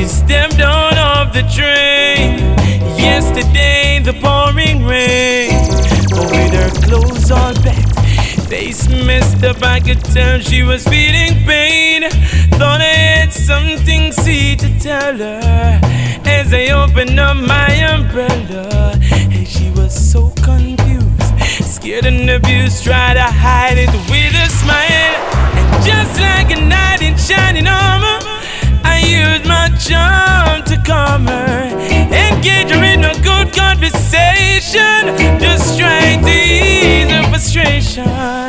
We stepped out of the train yesterday, the pouring rain. But with her clothes all back, face messed up, I could tell she was feeling pain. Thought I had something sweet to tell her as I opened up my umbrella. And she was so confused, scared and abused, tried to hide it with a smile. And just like a knight in shining armor, I used my charm to calm her, engage her in a good conversation, just trying to ease her frustration.